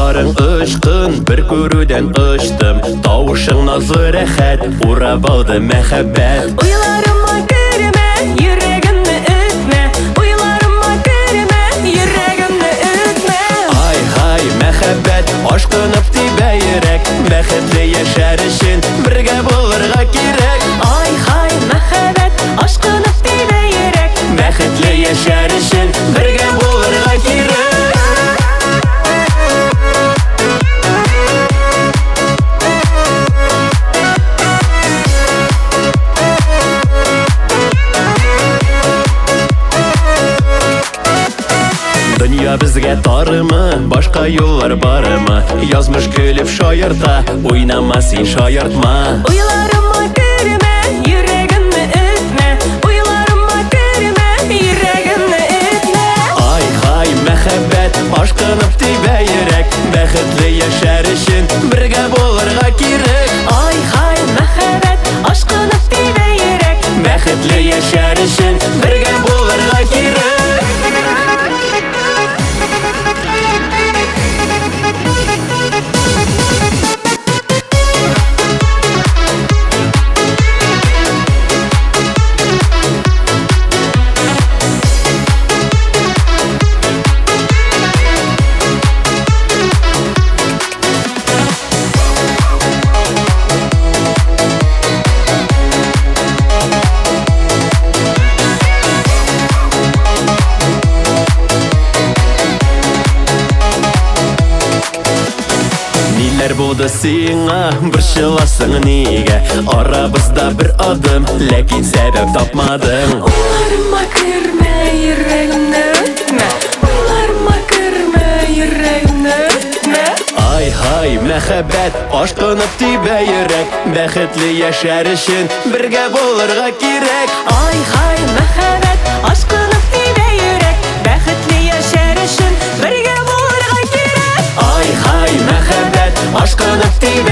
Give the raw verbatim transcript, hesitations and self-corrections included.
Кулларың ышкын, бер күрүдән ычтым. Тавышың назлы рәхәт, урап алды мәхәббәт. Уйларыма кермә, йөрәгемне өтмә. Уйларыма кермә, йөрәгемне өтмә. Ай-һай, мәхәббәт, ашкынып тибә йөрәк. Бәхетле яшәр өчен бергә булырга кирәк. Ай-һай, мәхәббәт, ашкынып тибә йөрәк. Бәхетле яшәр өчен бергә булырга кирәк. Дөнья безгә тарымы, башка юллар барымы? Язмыш көлеп шаярта, уйнама син шаяртма. Уйларыма кермә, йөрәгемне өтмә. Уйларыма кермә, йөрәгемне өтмә. Ай-һай, мәхәббәт, ашкынып тибә йөрәк. Бәхетле яшәр өчен бергә булырга кирәк. Ай-һай, мәхәббәт, ашкынып тибә йөрәк. Бәхетле яшәр өчен бергә булырга кирәк. Ниләр булды сиңа, борчыласың нигә? Арабызда бер адым, ләкин сәбәп тапмадың. Уйларыма кермә, йөрәгемне өтмә. Уйларыма кермә, йөрәгемне өтмә. Ай-һай, мәхәббәт, ашкынып тибә йөрәк. Бәхетле яшәр өчен бергә булырга кирәк. Ай-һай, мәхәббәт, ашкынып тибә йөрәк. Бәхетле яшәр өчен бергә булырга кирәк. Ай-һай, мәхәббәт, ашкынып тибә